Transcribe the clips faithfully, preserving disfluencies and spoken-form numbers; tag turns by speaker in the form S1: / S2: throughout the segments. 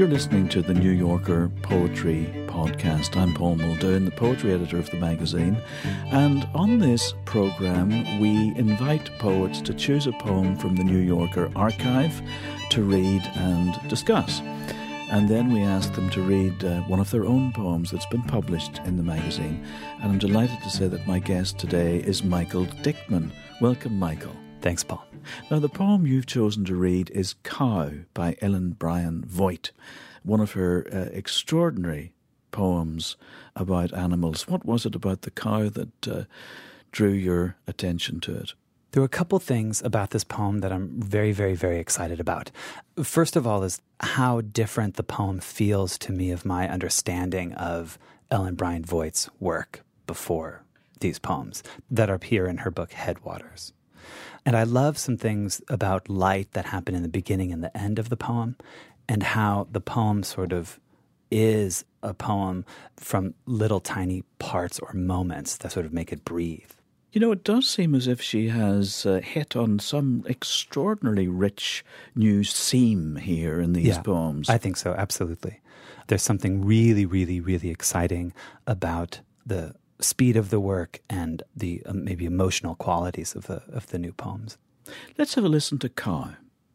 S1: You're listening to the New Yorker Poetry Podcast. I'm Paul Muldoon, the poetry editor of the magazine. And on this programme, we invite poets to choose a poem from the New Yorker archive to read and discuss. And then we ask them to read uh, one of their own poems that's been published in the magazine. And I'm delighted to say that my guest today is Michael Dickman. Welcome, Michael.
S2: Thanks, Paul.
S1: Now, the poem you've chosen to read is Cow by Ellen Bryan Voigt, one of her uh, extraordinary poems about animals. What was it about the cow that uh, drew your attention to it?
S2: There were a couple things about this poem that I'm very, very, very excited about. First of all is how different the poem feels to me of my understanding of Ellen Bryan Voigt's work before these poems that appear in her book Headwaters. And I love some things about light that happen in the beginning and the end of the poem, and how the poem sort of is a poem from little tiny parts or moments that sort of make it breathe.
S1: You know, it does seem as if she has uh, hit on some extraordinarily rich new seam here in these
S2: yeah,
S1: poems.
S2: I think so, absolutely. There's something really, really, really exciting about the speed of the work and the uh, maybe emotional qualities of the of the new poems.
S1: Let's have a listen to Cow.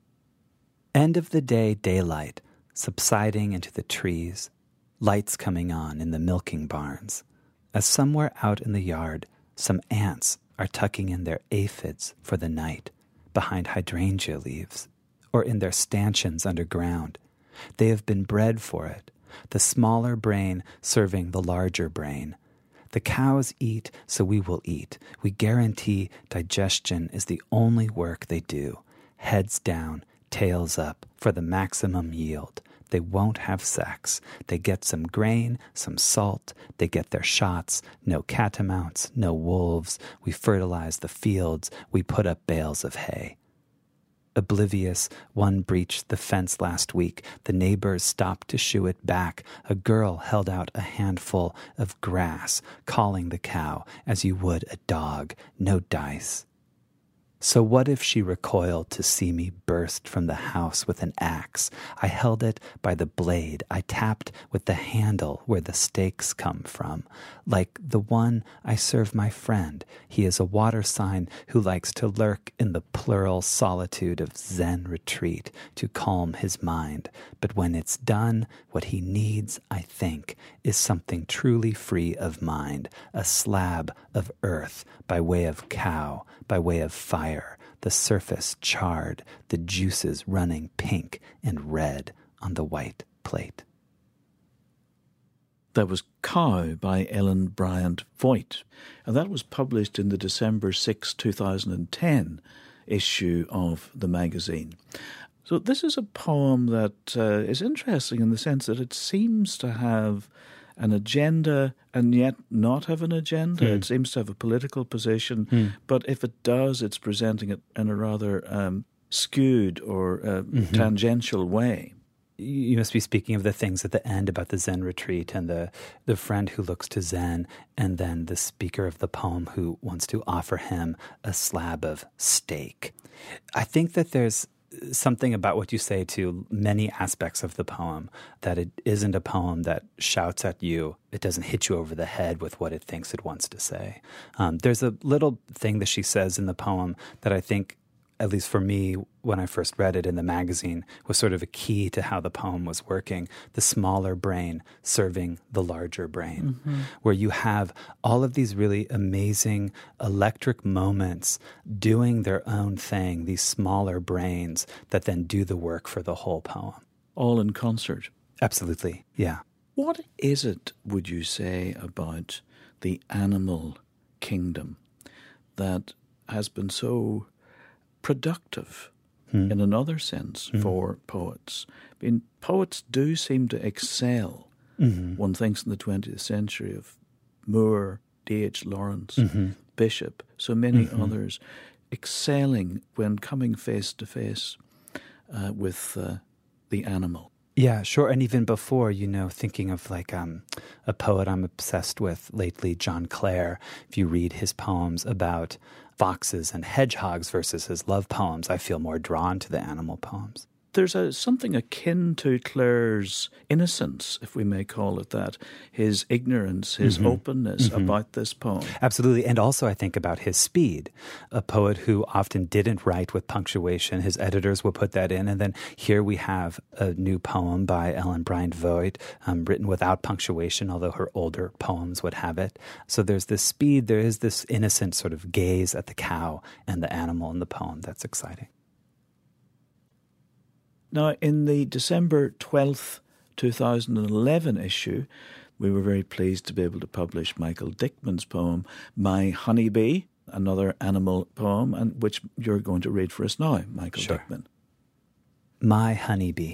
S2: End of the day daylight, subsiding into the trees, lights coming on in the milking barns, as somewhere out in the yard, some ants are tucking in their aphids for the night behind hydrangea leaves, or in their stanchions underground. They have been bred for it, the smaller brain serving the larger brain. The cows eat, so we will eat. We guarantee digestion is the only work they do. Heads down, tails up, for the maximum yield. They won't have sex. They get some grain, some salt. They get their shots. No catamounts, no wolves. We fertilize the fields. We put up bales of hay. Oblivious, one breached the fence last week. The neighbors stopped to shoo it back. A girl held out a handful of grass, calling the cow as you would a dog. No dice. So what if she recoiled to see me burst from the house with an axe? I held it by the blade. I tapped with the handle where the stakes come from. Like the one I serve my friend. He is a water sign who likes to lurk in the plural solitude of Zen retreat to calm his mind. But when it's done, what he needs, I think, is something truly free of mind. A slab of earth by way of cow, by way of fire, the surface charred, the juices running pink and red on the white plate.
S1: That was Cow by Ellen Bryan Voigt, and that was published in the December sixth, two thousand ten issue of the magazine. So this is a poem that uh, is interesting in the sense that it seems to have an agenda and yet not have an agenda. Mm. It seems to have a political position, mm. but if it does, it's presenting it in a rather um, skewed or uh, mm-hmm. tangential way.
S2: You must be speaking of the things at the end about the Zen retreat and the, the friend who looks to Zen, and then the speaker of the poem who wants to offer him a slab of steak. I think that there's something about what you say to many aspects of the poem, that it isn't a poem that shouts at you. It doesn't hit you over the head with what it thinks it wants to say. Um, there's a little thing that she says in the poem that I think, at least for me, when I first read it in the magazine, was sort of a key to how the poem was working. The smaller brain serving the larger brain, mm-hmm. where you have all of these really amazing electric moments doing their own thing, these smaller brains that then do the work for the whole poem.
S1: All in concert.
S2: Absolutely, yeah.
S1: What is it, would you say, about the animal kingdom that has been so productive hmm. in another sense hmm. for poets? I mean, poets do seem to excel. Mm-hmm. One thinks in the twentieth century of Moore, D H Lawrence, mm-hmm. Bishop, so many mm-hmm. others, excelling when coming face to face uh, with uh, the animal.
S2: Yeah, sure. And even before, you know, thinking of like um, a poet I'm obsessed with lately, John Clare, if you read his poems about foxes and hedgehogs versus his love poems, I feel more drawn to the animal poems.
S1: There's a, something akin to Claire's innocence, if we may call it that, his ignorance, his mm-hmm. openness mm-hmm. about this poem.
S2: Absolutely. And also I think about his speed, a poet who often didn't write with punctuation. His editors will put that in. And then here we have a new poem by Ellen Bryant Voigt, um, written without punctuation, although her older poems would have it. So there's this speed, there is this innocent sort of gaze at the cow and the animal in the poem. That's exciting.
S1: Now, in the December twelfth, two thousand eleven issue, we were very pleased to be able to publish Michael Dickman's poem, My Honeybee, another animal poem, and which you're going to read for us now, Michael
S2: sure.
S1: Dickman.
S2: My honeybee.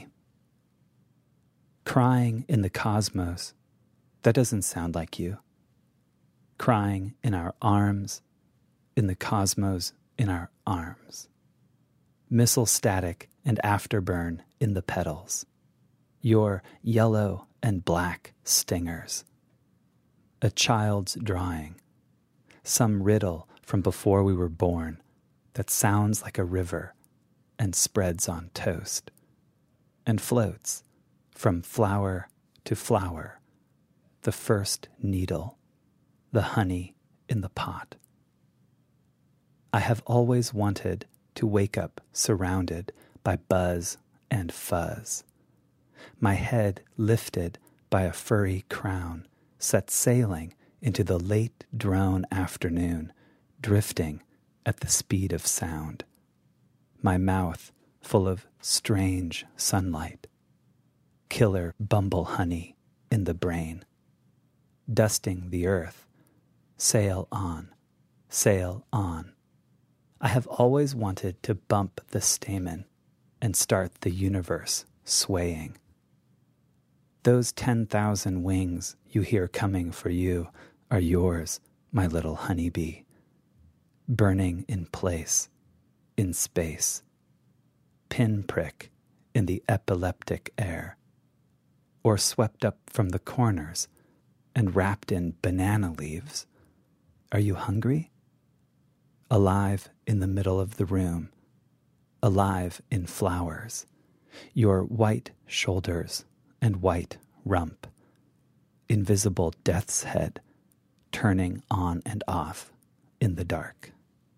S2: Crying in the cosmos, that doesn't sound like you. Crying in our arms, in the cosmos, in our arms. Missile static and afterburn in the petals. Your yellow and black stingers. A child's drawing. Some riddle from before we were born that sounds like a river and spreads on toast and floats from flower to flower. The first needle, the honey in the pot. I have always wanted to wake up surrounded by buzz and fuzz. My head lifted by a furry crown, set sailing into the late drone afternoon, drifting at the speed of sound. My mouth full of strange sunlight, killer bumble honey in the brain. Dusting the earth, sail on, sail on. I have always wanted to bump the stamen and start the universe swaying. Those ten thousand wings you hear coming for you are yours, my little honeybee, burning in place, in space, pinprick in the epileptic air, or swept up from the corners and wrapped in banana leaves. Are you hungry? Alive in the middle of the room, alive in flowers, your white shoulders and white rump, invisible death's head turning on and off in the dark.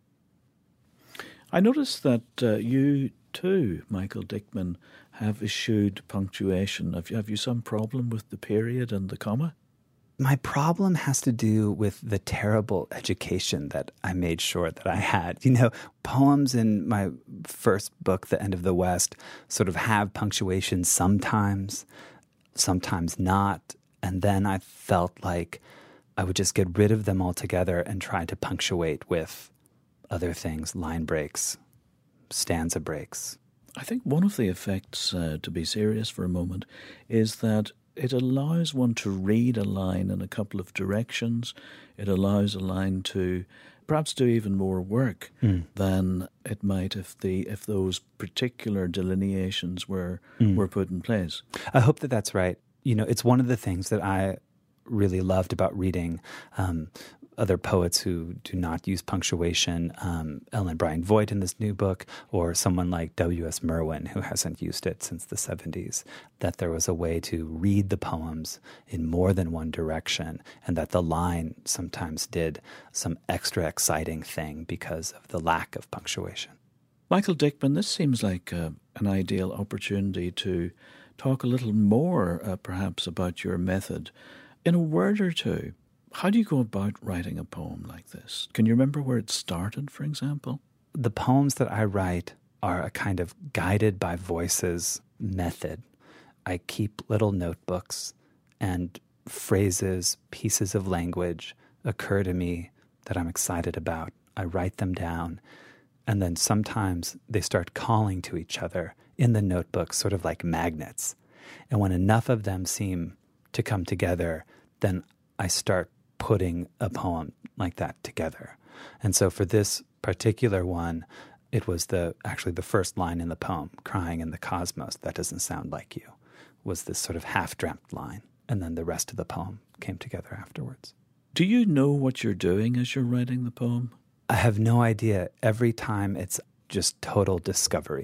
S1: I noticed that uh, you too, Michael Dickman, have eschewed punctuation. Have you, have you some problem with the period and the comma?
S2: My problem has to do with the terrible education that I made sure that I had. You know, poems in my first book, The End of the West, sort of have punctuation sometimes, sometimes not. And then I felt like I would just get rid of them altogether and try to punctuate with other things, line breaks, stanza breaks.
S1: I think one of the effects, uh, to be serious for a moment, is that it allows one to read a line in a couple of directions. It allows a line to perhaps do even more work mm. than it might if the if those particular delineations were mm. were put in place.
S2: I hope that that's right. You know, it's one of the things that I really loved about reading um, other poets who do not use punctuation, um, Ellen Bryant Voigt in this new book, or someone like W S Merwin, who hasn't used it since the seventies, that there was a way to read the poems in more than one direction, and that the line sometimes did some extra exciting thing because of the lack of punctuation.
S1: Michael Dickman, this seems like uh, an ideal opportunity to talk a little more, uh, perhaps, about your method. In a word or two, how do you go about writing a poem like this? Can you remember where it started, for example?
S2: The poems that I write are a kind of guided by voices method. I keep little notebooks, and phrases, pieces of language occur to me that I'm excited about. I write them down, and then sometimes they start calling to each other in the notebook, sort of like magnets. And when enough of them seem to come together, then I start putting a poem like that together. And so for this particular one, it was the actually the first line in the poem, crying in the cosmos, that doesn't sound like you, was this sort of half-dreamt line. And then the rest of the poem came together afterwards.
S1: Do you know what you're doing as you're writing the poem?
S2: I have no idea. Every time it's just total discovery.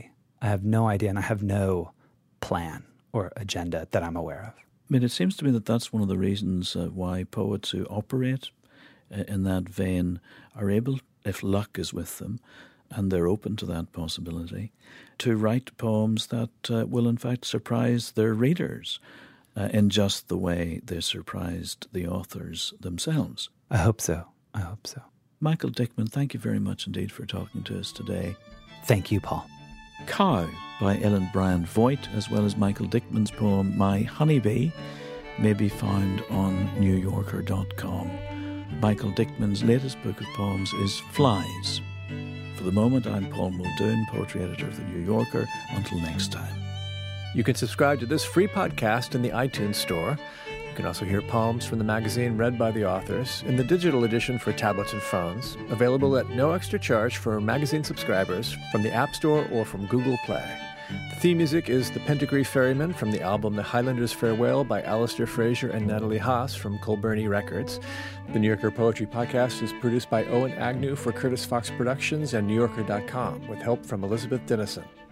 S2: I have no idea, and I have no plan or agenda that I'm aware of.
S1: I mean, it seems to me that that's one of the reasons uh, why poets who operate uh, in that vein are able, if luck is with them, and they're open to that possibility, to write poems that uh, will in fact surprise their readers uh, in just the way they surprised the authors themselves.
S2: I hope so. I hope so.
S1: Michael Dickman, thank you very much indeed for talking to us today.
S2: Thank you, Paul.
S1: Cow by Ellen Bryant Voigt, as well as Michael Dickman's poem My Honeybee, may be found on new yorker dot com. Michael Dickman's latest book of poems is Flies. For the moment, I'm Paul Muldoon, poetry editor of The New Yorker. Until next time.
S3: You can subscribe to this free podcast in the iTunes Store. You can also hear poems from the magazine read by the authors in the digital edition for tablets and phones, available at no extra charge for magazine subscribers from the App Store or from Google Play. The theme music is The Pentagree Ferryman from the album The Highlander's Farewell by Alistair Fraser and Natalie Haas from Colburny Records. The New Yorker Poetry Podcast is produced by Owen Agnew for Curtis Fox Productions and New Yorker dot com with help from Elizabeth Dennison.